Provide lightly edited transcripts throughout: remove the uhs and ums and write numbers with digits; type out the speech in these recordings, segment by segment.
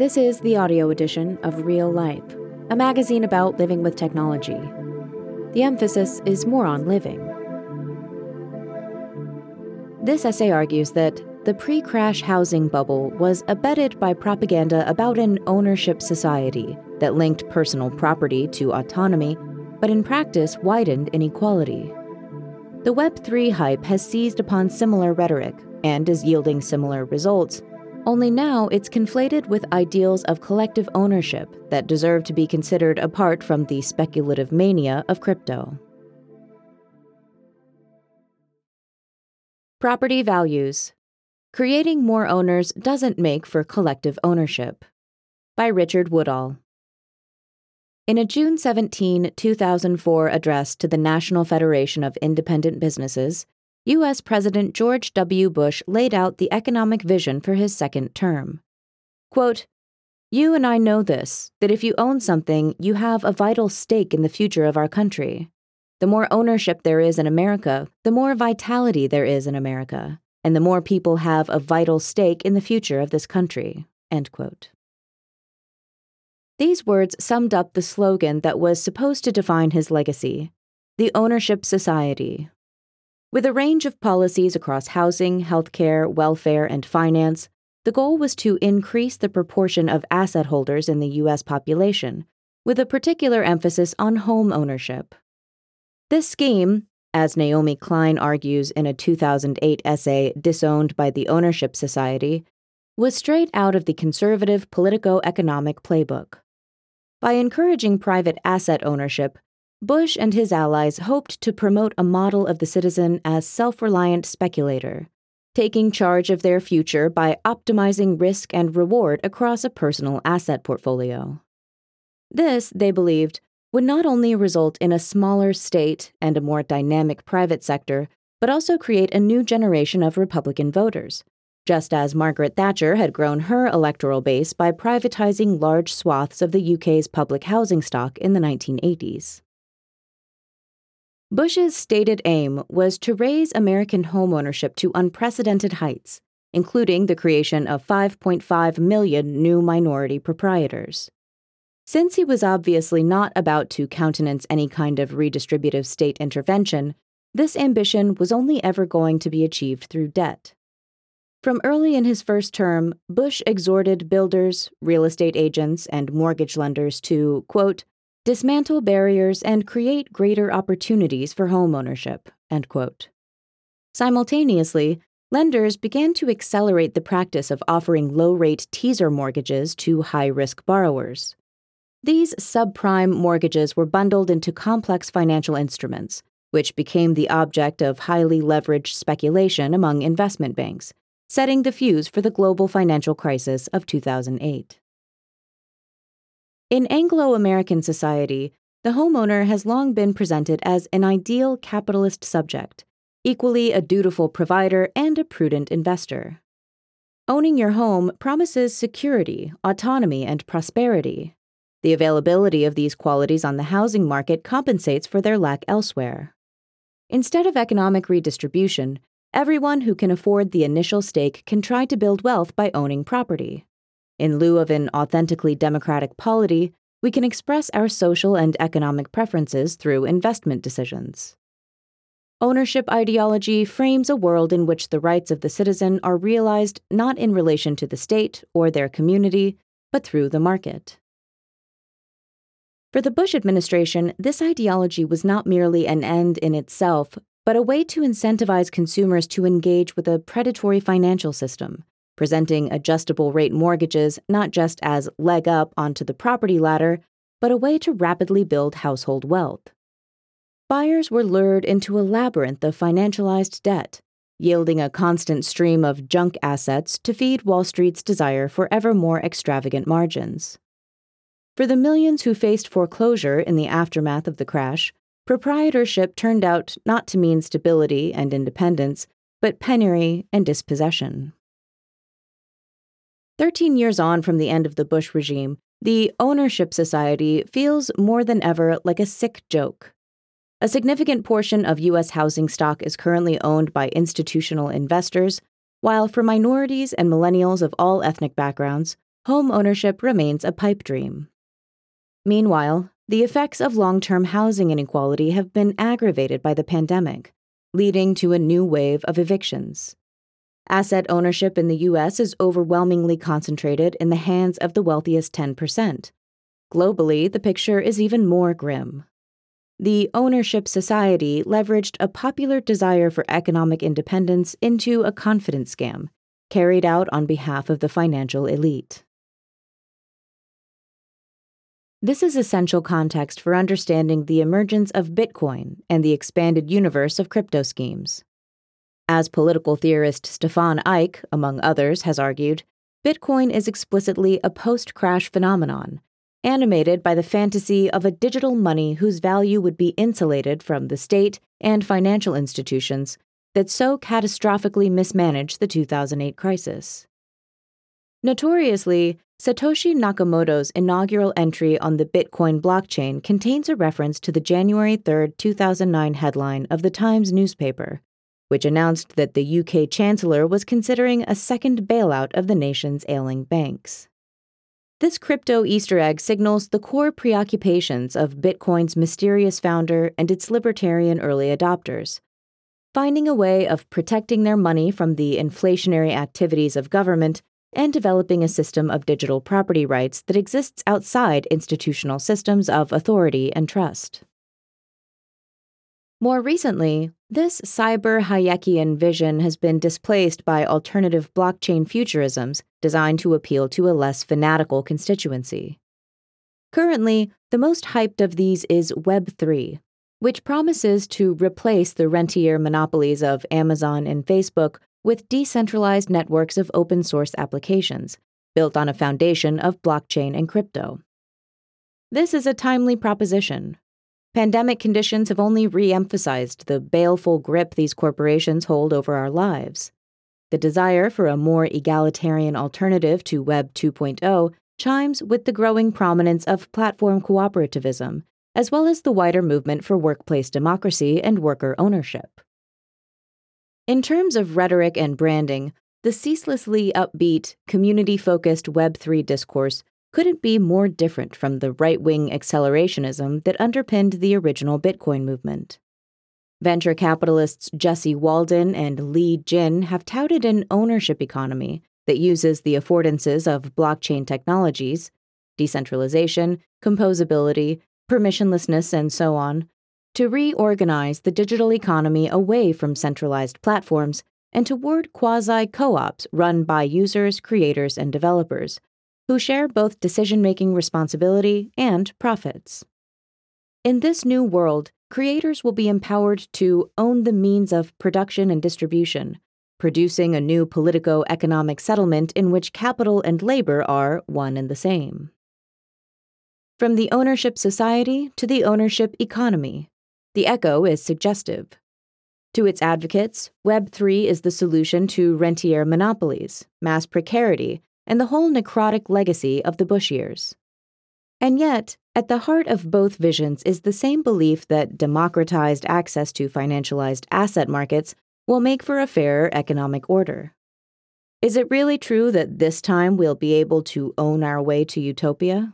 This is the audio edition of Real Life, a magazine about living with technology. The emphasis is more on living. This essay argues that the pre-crash housing bubble was abetted by propaganda about an ownership society that linked personal property to autonomy, but in practice widened inequality. The Web3 hype has seized upon similar rhetoric and is yielding similar results, only now it's conflated with ideals of collective ownership that deserve to be considered apart from the speculative mania of crypto. Property values. Creating more owners doesn't make for collective ownership. By Richard Woodall. In a June 17, 2004 address to the National Federation of Independent Businesses, U.S. President George W. Bush laid out the economic vision for his second term. Quote, "You and I know this, that if you own something, you have a vital stake in the future of our country. The more ownership there is in America, the more vitality there is in America, and the more people have a vital stake in the future of this country." End quote. These words summed up the slogan that was supposed to define his legacy, the ownership society. With a range of policies across housing, healthcare, welfare, and finance, the goal was to increase the proportion of asset holders in the U.S. population, with a particular emphasis on home ownership. This scheme, as Naomi Klein argues in a 2008 essay Disowned by the Ownership Society, was straight out of the conservative politico-economic playbook. By encouraging private asset ownership, Bush and his allies hoped to promote a model of the citizen as self-reliant speculator, taking charge of their future by optimizing risk and reward across a personal asset portfolio. This, they believed, would not only result in a smaller state and a more dynamic private sector, but also create a new generation of Republican voters, just as Margaret Thatcher had grown her electoral base by privatizing large swaths of the UK's public housing stock in the 1980s. Bush's stated aim was to raise American homeownership to unprecedented heights, including the creation of 5.5 million new minority proprietors. Since he was obviously not about to countenance any kind of redistributive state intervention, this ambition was only ever going to be achieved through debt. From early in his first term, Bush exhorted builders, real estate agents, and mortgage lenders to, quote, "dismantle barriers and create greater opportunities for homeownership," end quote. Simultaneously, lenders began to accelerate the practice of offering low-rate teaser mortgages to high-risk borrowers. These subprime mortgages were bundled into complex financial instruments, which became the object of highly leveraged speculation among investment banks, setting the fuse for the global financial crisis of 2008. In Anglo-American society, the homeowner has long been presented as an ideal capitalist subject, equally a dutiful provider and a prudent investor. Owning your home promises security, autonomy, and prosperity. The availability of these qualities on the housing market compensates for their lack elsewhere. Instead of economic redistribution, everyone who can afford the initial stake can try to build wealth by owning property. In lieu of an authentically democratic polity, we can express our social and economic preferences through investment decisions. Ownership ideology frames a world in which the rights of the citizen are realized not in relation to the state or their community, but through the market. For the Bush administration, this ideology was not merely an end in itself, but a way to incentivize consumers to engage with a predatory financial system, presenting adjustable-rate mortgages not just as leg up onto the property ladder, but a way to rapidly build household wealth. Buyers were lured into a labyrinth of financialized debt, yielding a constant stream of junk assets to feed Wall Street's desire for ever more extravagant margins. For the millions who faced foreclosure in the aftermath of the crash, proprietorship turned out not to mean stability and independence, but penury and dispossession. 13 years on from the end of the Bush regime, the ownership society feels more than ever like a sick joke. A significant portion of U.S. housing stock is currently owned by institutional investors, while for minorities and millennials of all ethnic backgrounds, home ownership remains a pipe dream. Meanwhile, the effects of long-term housing inequality have been aggravated by the pandemic, leading to a new wave of evictions. Asset ownership in the U.S. is overwhelmingly concentrated in the hands of the wealthiest 10%. Globally, the picture is even more grim. The ownership society leveraged a popular desire for economic independence into a confidence scam, carried out on behalf of the financial elite. This is essential context for understanding the emergence of Bitcoin and the expanded universe of crypto schemes. As political theorist Stefan Eich, among others, has argued, Bitcoin is explicitly a post-crash phenomenon, animated by the fantasy of a digital money whose value would be insulated from the state and financial institutions that so catastrophically mismanaged the 2008 crisis. Notoriously, Satoshi Nakamoto's inaugural entry on the Bitcoin blockchain contains a reference to the January 3, 2009 headline of the Times newspaper, which announced that the UK Chancellor was considering a second bailout of the nation's ailing banks. This crypto Easter egg signals the core preoccupations of Bitcoin's mysterious founder and its libertarian early adopters, finding a way of protecting their money from the inflationary activities of government and developing a system of digital property rights that exists outside institutional systems of authority and trust. More recently, this cyber-Hayekian vision has been displaced by alternative blockchain futurisms designed to appeal to a less fanatical constituency. Currently, the most hyped of these is Web3, which promises to replace the rentier monopolies of Amazon and Facebook with decentralized networks of open-source applications, built on a foundation of blockchain and crypto. This is a timely proposition. Pandemic conditions have only re-emphasized the baleful grip these corporations hold over our lives. The desire for a more egalitarian alternative to Web 2.0 chimes with the growing prominence of platform cooperativism, as well as the wider movement for workplace democracy and worker ownership. In terms of rhetoric and branding, the ceaselessly upbeat, community-focused Web3 discourse couldn't be more different from the right-wing accelerationism that underpinned the original Bitcoin movement. Venture capitalists Jesse Walden and Li Jin have touted an ownership economy that uses the affordances of blockchain technologies, decentralization, composability, permissionlessness, and so on, to reorganize the digital economy away from centralized platforms and toward quasi-co-ops run by users, creators, and developers, who share both decision-making responsibility and profits. In this new world, creators will be empowered to own the means of production and distribution, producing a new politico-economic settlement in which capital and labor are one and the same. From the ownership society to the ownership economy, the echo is suggestive. To its advocates, Web3 is the solution to rentier monopolies, mass precarity, and the whole necrotic legacy of the Bush years. And yet, at the heart of both visions is the same belief that democratized access to financialized asset markets will make for a fairer economic order. Is it really true that this time we'll be able to own our way to utopia?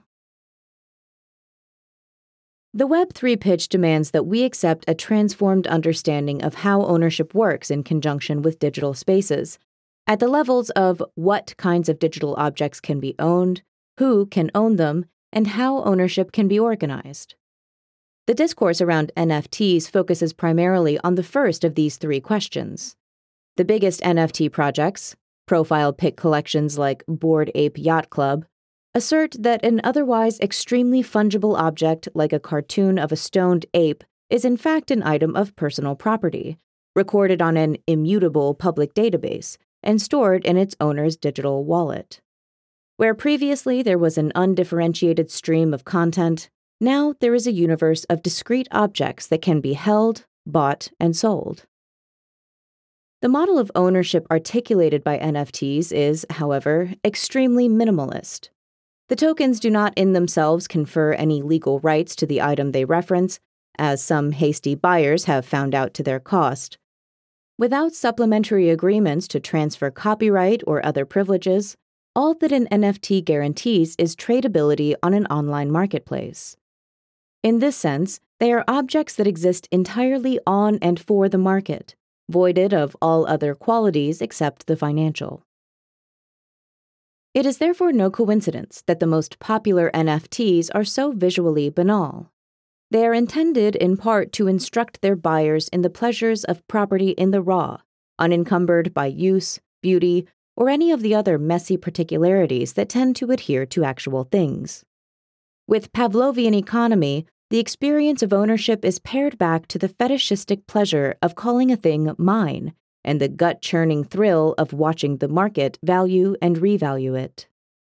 The Web3 pitch demands that we accept a transformed understanding of how ownership works in conjunction with digital spaces, at the levels of what kinds of digital objects can be owned, who can own them, and how ownership can be organized. The discourse around NFTs focuses primarily on the first of these three questions. The biggest NFT projects, profile pic collections like Bored Ape Yacht Club, assert that an otherwise extremely fungible object like a cartoon of a stoned ape is in fact an item of personal property, recorded on an immutable public database, and stored in its owner's digital wallet. Where previously there was an undifferentiated stream of content, now there is a universe of discrete objects that can be held, bought, and sold. The model of ownership articulated by NFTs is, however, extremely minimalist. The tokens do not in themselves confer any legal rights to the item they reference, as some hasty buyers have found out to their cost. Without supplementary agreements to transfer copyright or other privileges, all that an NFT guarantees is tradability on an online marketplace. In this sense, they are objects that exist entirely on and for the market, voided of all other qualities except the financial. It is therefore no coincidence that the most popular NFTs are so visually banal. They are intended in part to instruct their buyers in the pleasures of property in the raw, unencumbered by use, beauty, or any of the other messy particularities that tend to adhere to actual things. With Pavlovian economy, the experience of ownership is pared back to the fetishistic pleasure of calling a thing mine and the gut-churning thrill of watching the market value and revalue it.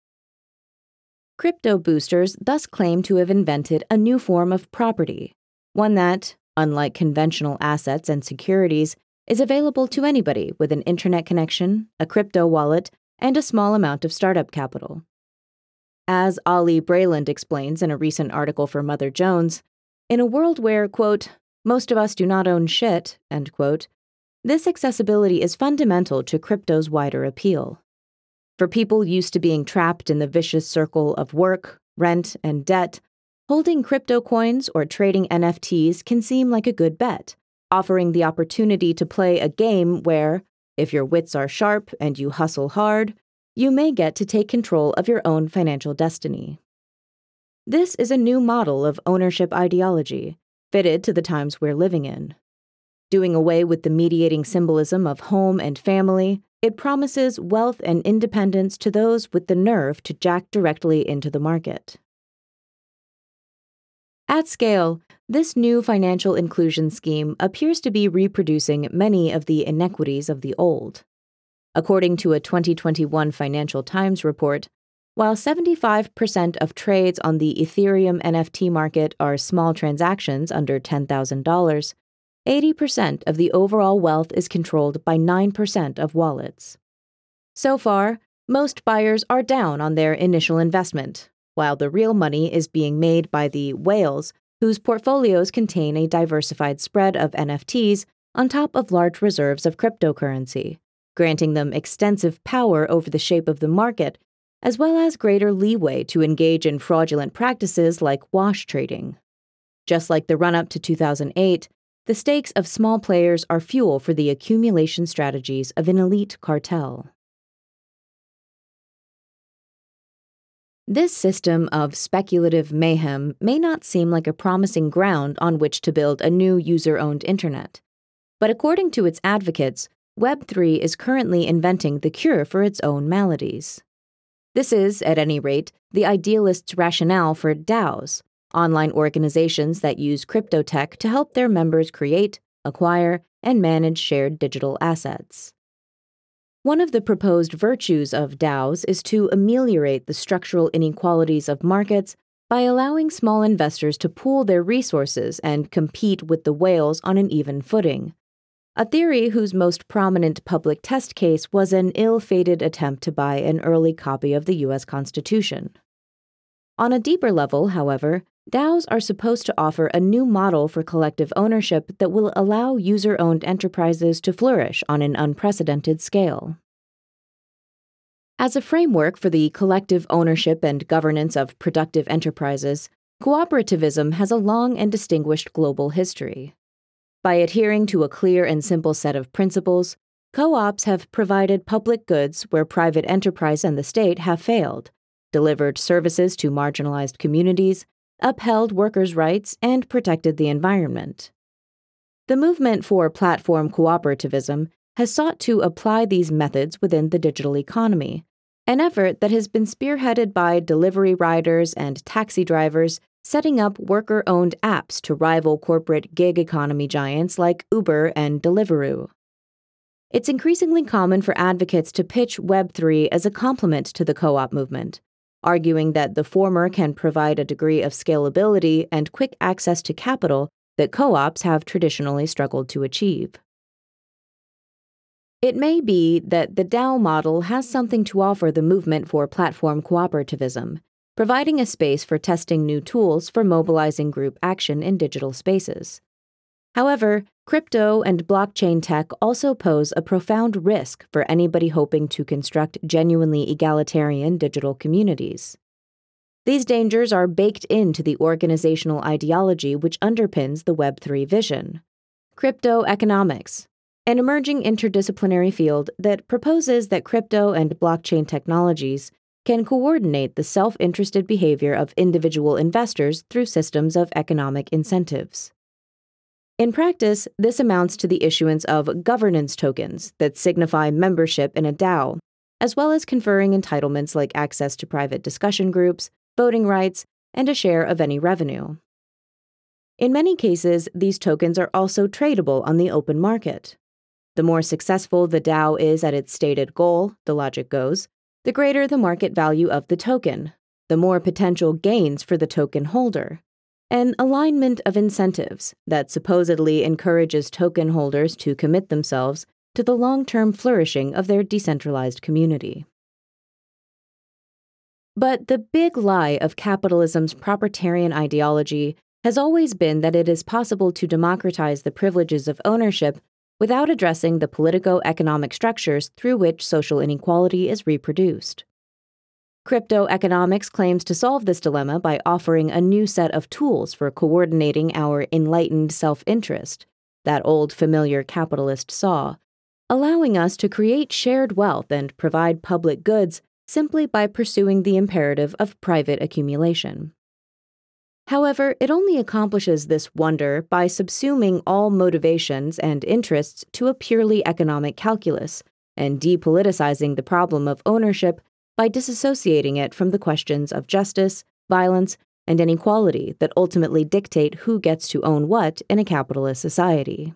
Crypto boosters thus claim to have invented a new form of property, one that, unlike conventional assets and securities, is available to anybody with an internet connection, a crypto wallet, and a small amount of startup capital. As Ali Brayland explains in a recent article for Mother Jones, in a world where, quote, most of us do not own shit, end quote, this accessibility is fundamental to crypto's wider appeal. For people used to being trapped in the vicious circle of work, rent, and debt, holding crypto coins or trading NFTs can seem like a good bet, offering the opportunity to play a game where, if your wits are sharp and you hustle hard, you may get to take control of your own financial destiny. This is a new model of ownership ideology, fitted to the times we're living in. Doing away with the mediating symbolism of home and family, it promises wealth and independence to those with the nerve to jack directly into the market. At scale, this new financial inclusion scheme appears to be reproducing many of the inequities of the old. According to a 2021 Financial Times report, while 75% of trades on the Ethereum NFT market are small transactions under $10,000, 80% of the overall wealth is controlled by 9% of wallets. So far, most buyers are down on their initial investment, while the real money is being made by the whales whose portfolios contain a diversified spread of NFTs on top of large reserves of cryptocurrency, granting them extensive power over the shape of the market, as well as greater leeway to engage in fraudulent practices like wash trading. Just like the run-up to 2008, the stakes of small players are fuel for the accumulation strategies of an elite cartel. This system of speculative mayhem may not seem like a promising ground on which to build a new user-owned internet. But according to its advocates, Web3 is currently inventing the cure for its own maladies. This is, at any rate, the idealists' rationale for DAOs, online organizations that use crypto tech to help their members create, acquire, and manage shared digital assets. One of the proposed virtues of DAOs is to ameliorate the structural inequalities of markets by allowing small investors to pool their resources and compete with the whales on an even footing, a theory whose most prominent public test case was an ill-fated attempt to buy an early copy of the U.S. Constitution. On a deeper level, however, DAOs are supposed to offer a new model for collective ownership that will allow user-owned enterprises to flourish on an unprecedented scale. As a framework for the collective ownership and governance of productive enterprises, cooperativism has a long and distinguished global history. By adhering to a clear and simple set of principles, co-ops have provided public goods where private enterprise and the state have failed, delivered services to marginalized communities, upheld workers' rights, and protected the environment. The movement for platform cooperativism has sought to apply these methods within the digital economy, an effort that has been spearheaded by delivery riders and taxi drivers setting up worker-owned apps to rival corporate gig economy giants like Uber and Deliveroo. It's increasingly common for advocates to pitch Web3 as a complement to the co-op movement, arguing that the former can provide a degree of scalability and quick access to capital that co-ops have traditionally struggled to achieve. It may be that the DAO model has something to offer the movement for platform cooperativism, providing a space for testing new tools for mobilizing group action in digital spaces. However, Crypto and blockchain tech also pose a profound risk for anybody hoping to construct genuinely egalitarian digital communities. These dangers are baked into the organizational ideology which underpins the Web3 vision. Crypto economics, an emerging interdisciplinary field that proposes that crypto and blockchain technologies can coordinate the self-interested behavior of individual investors through systems of economic incentives. In practice, this amounts to the issuance of governance tokens that signify membership in a DAO, as well as conferring entitlements like access to private discussion groups, voting rights, and a share of any revenue. In many cases, these tokens are also tradable on the open market. The more successful the DAO is at its stated goal, the logic goes, the greater the market value of the token, the more potential gains for the token holder. An alignment of incentives that supposedly encourages token holders to commit themselves to the long-term flourishing of their decentralized community. But the big lie of capitalism's proprietarian ideology has always been that it is possible to democratize the privileges of ownership without addressing the politico-economic structures through which social inequality is reproduced. Crypto economics claims to solve this dilemma by offering a new set of tools for coordinating our enlightened self-interest, that old familiar capitalist saw, allowing us to create shared wealth and provide public goods simply by pursuing the imperative of private accumulation. However, it only accomplishes this wonder by subsuming all motivations and interests to a purely economic calculus and depoliticizing the problem of ownership by disassociating it from the questions of justice, violence, and inequality that ultimately dictate who gets to own what in a capitalist society.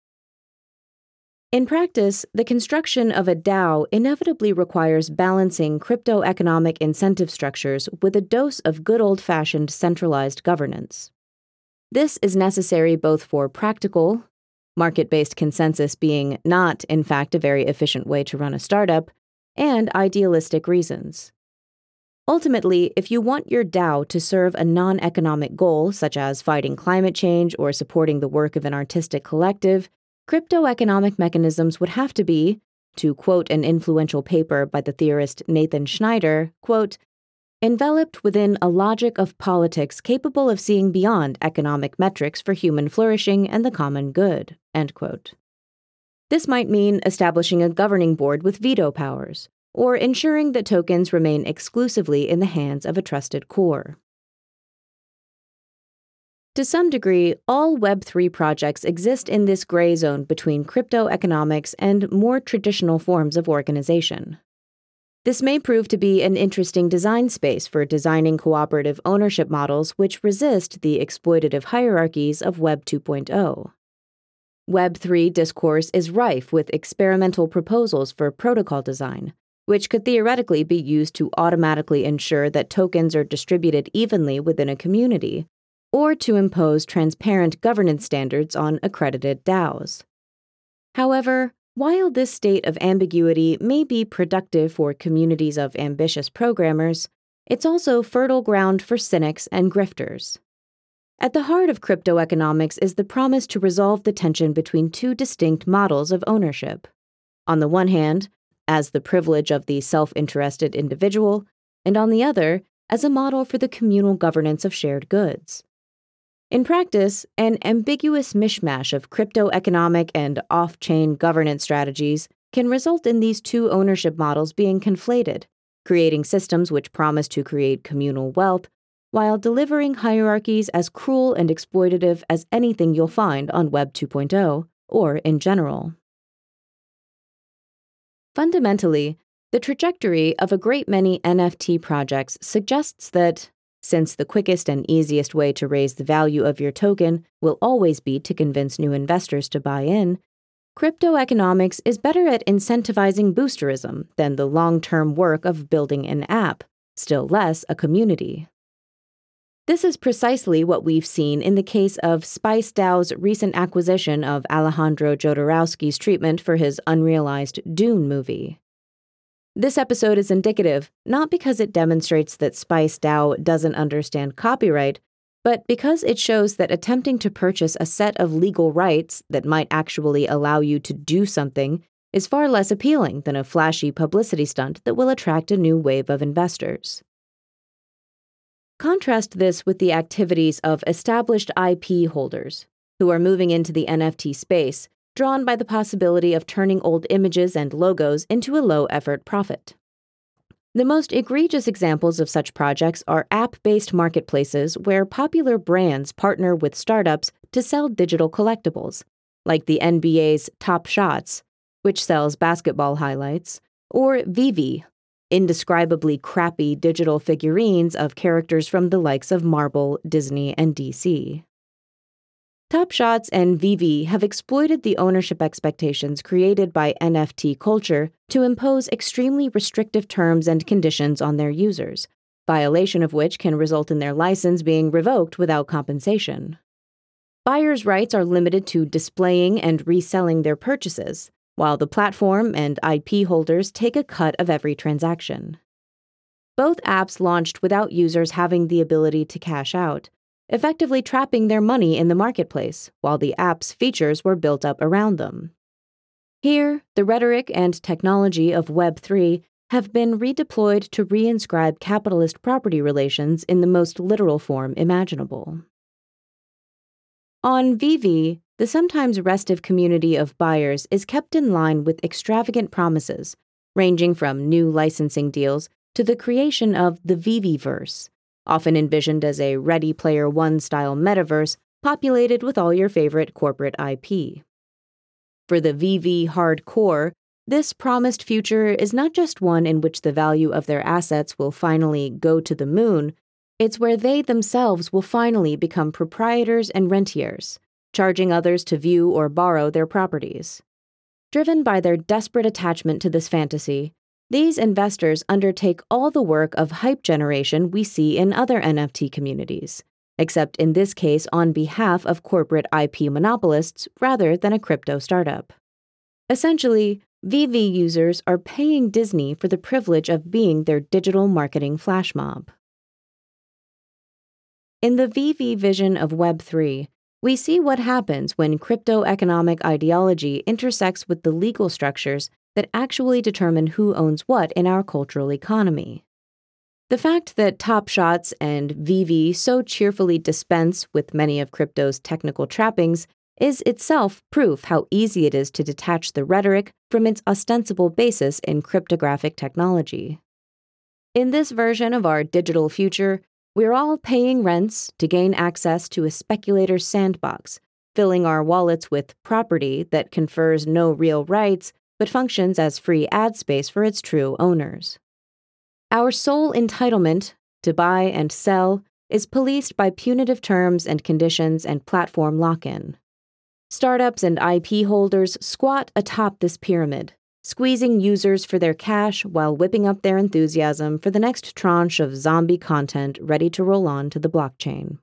In practice, the construction of a DAO inevitably requires balancing crypto-economic incentive structures with a dose of good old-fashioned centralized governance. This is necessary both for practical, market-based consensus being not, in fact, a very efficient way to run a startup, and idealistic reasons. Ultimately, if you want your DAO to serve a non-economic goal, such as fighting climate change or supporting the work of an artistic collective, crypto-economic mechanisms would have to be, to quote an influential paper by the theorist Nathan Schneider, quote, enveloped within a logic of politics capable of seeing beyond economic metrics for human flourishing and the common good, end quote. This might mean establishing a governing board with veto powers, or ensuring that tokens remain exclusively in the hands of a trusted core. To some degree, all Web3 projects exist in this gray zone between crypto economics and more traditional forms of organization. This may prove to be an interesting design space for designing cooperative ownership models which resist the exploitative hierarchies of Web 2.0. Web3 discourse is rife with experimental proposals for protocol design, which could theoretically be used to automatically ensure that tokens are distributed evenly within a community, or to impose transparent governance standards on accredited DAOs. However, while this state of ambiguity may be productive for communities of ambitious programmers, it's also fertile ground for cynics and grifters. At the heart of crypto economics is the promise to resolve the tension between two distinct models of ownership. On the one hand, as the privilege of the self-interested individual, and on the other, as a model for the communal governance of shared goods. In practice, an ambiguous mishmash of crypto-economic and off-chain governance strategies can result in these two ownership models being conflated, creating systems which promise to create communal wealth, while delivering hierarchies as cruel and exploitative as anything you'll find on Web 2.0, or in general. Fundamentally, the trajectory of a great many NFT projects suggests that, since the quickest and easiest way to raise the value of your token will always be to convince new investors to buy in, crypto economics is better at incentivizing boosterism than the long-term work of building an app, still less a community. This is precisely what we've seen in the case of Spice DAO's recent acquisition of Alejandro Jodorowsky's treatment for his unrealized Dune movie. This episode is indicative, not because it demonstrates that Spice DAO doesn't understand copyright, But because it shows that attempting to purchase a set of legal rights that might actually allow you to do something is far less appealing than a flashy publicity stunt that will attract a new wave of investors. Contrast this with the activities of established IP holders, who are moving into the NFT space, drawn by the possibility of turning old images and logos into a low-effort profit. The most egregious examples of such projects are app-based marketplaces where popular brands partner with startups to sell digital collectibles, like the NBA's Top Shots, which sells basketball highlights, or Vivi, indescribably crappy digital figurines of characters from the likes of Marvel, Disney, and DC. Top Shots and Vivi have exploited the ownership expectations created by NFT culture to impose extremely restrictive terms and conditions on their users, violation of which can result in their license being revoked without compensation. Buyers' rights are limited to displaying and reselling their purchases, while the platform and IP holders take a cut of every transaction. Both apps launched without users having the ability to cash out, effectively trapping their money in the marketplace, while the app's features were built up around them. Here, the rhetoric and technology of Web3 have been redeployed to reinscribe capitalist property relations in the most literal form imaginable. On Vivi, the sometimes restive community of buyers is kept in line with extravagant promises, ranging from new licensing deals to the creation of the Viviverse, often envisioned as a Ready Player One style metaverse populated with all your favorite corporate IP. For the Vivi hardcore, this promised future is not just one in which the value of their assets will finally go to the moon, it's where they themselves will finally become proprietors and rentiers, charging others to view or borrow their properties. Driven by their desperate attachment to this fantasy, these investors undertake all the work of hype generation we see in other NFT communities, except in this case on behalf of corporate IP monopolists rather than a crypto startup. Essentially, Vivi users are paying Disney for the privilege of being their digital marketing flash mob. In the Vivi vision of Web3, we see what happens when crypto-economic ideology intersects with the legal structures that actually determine who owns what in our cultural economy. The fact that Top Shots and Vivi so cheerfully dispense with many of crypto's technical trappings is itself proof how easy it is to detach the rhetoric from its ostensible basis in cryptographic technology. In this version of our digital future, we're all paying rents to gain access to a speculator's sandbox, filling our wallets with property that confers no real rights but functions as free ad space for its true owners. Our sole entitlement to buy and sell is policed by punitive terms and conditions and platform lock-in. Startups and IP holders squat atop this pyramid, squeezing users for their cash while whipping up their enthusiasm for the next tranche of zombie content ready to roll on to the blockchain.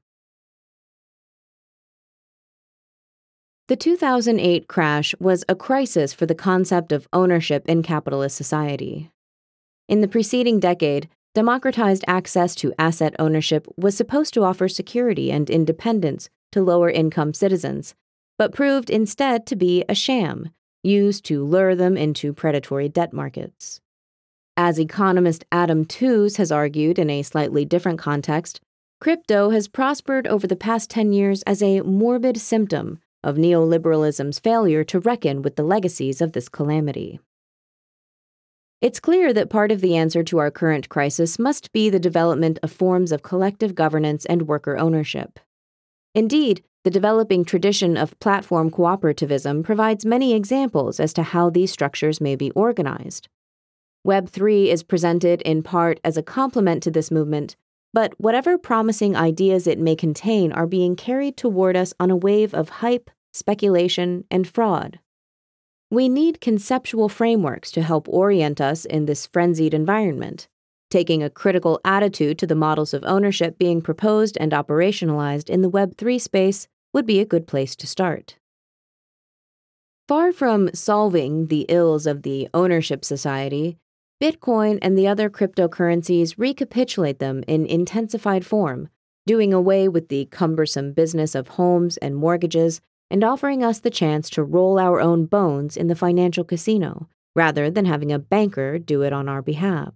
The 2008 crash was a crisis for the concept of ownership in capitalist society. In the preceding decade, democratized access to asset ownership was supposed to offer security and independence to lower-income citizens, but proved instead to be a sham, used to lure them into predatory debt markets. As economist Adam Tooze has argued in a slightly different context, crypto has prospered over the past 10 years as a morbid symptom of neoliberalism's failure to reckon with the legacies of this calamity. It's clear that part of the answer to our current crisis must be the development of forms of collective governance and worker ownership. Indeed, the developing tradition of platform cooperativism provides many examples as to how these structures may be organized. Web3 is presented in part as a complement to this movement, but whatever promising ideas it may contain are being carried toward us on a wave of hype, speculation, and fraud. We need conceptual frameworks to help orient us in this frenzied environment. Taking a critical attitude to the models of ownership being proposed and operationalized in the Web3 space would be a good place to start. Far from solving the ills of the ownership society, Bitcoin and the other cryptocurrencies recapitulate them in intensified form, doing away with the cumbersome business of homes and mortgages and offering us the chance to roll our own bones in the financial casino, rather than having a banker do it on our behalf.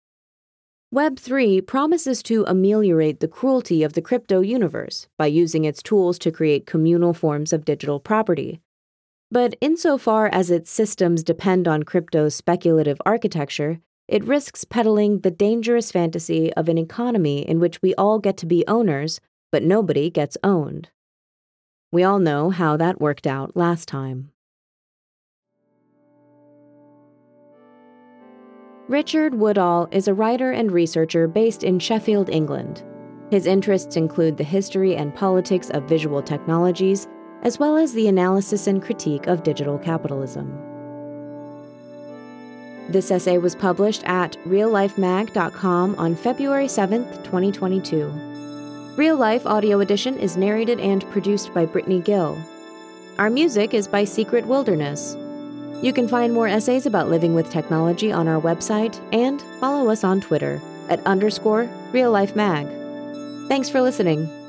Web3 promises to ameliorate the cruelty of the crypto universe by using its tools to create communal forms of digital property. But insofar as its systems depend on crypto's speculative architecture, it risks peddling the dangerous fantasy of an economy in which we all get to be owners, but nobody gets owned. We all know how that worked out last time. Richard Woodall is a writer and researcher based in Sheffield, England. His interests include the history and politics of visual technologies, as well as the analysis and critique of digital capitalism. This essay was published at reallifemag.com on February 7, 2022. Real Life Audio Edition is narrated and produced by Brittany Gill. Our music is by Secret Wilderness. You can find more essays about living with technology on our website and follow us on Twitter at _reallifemag. Thanks for listening.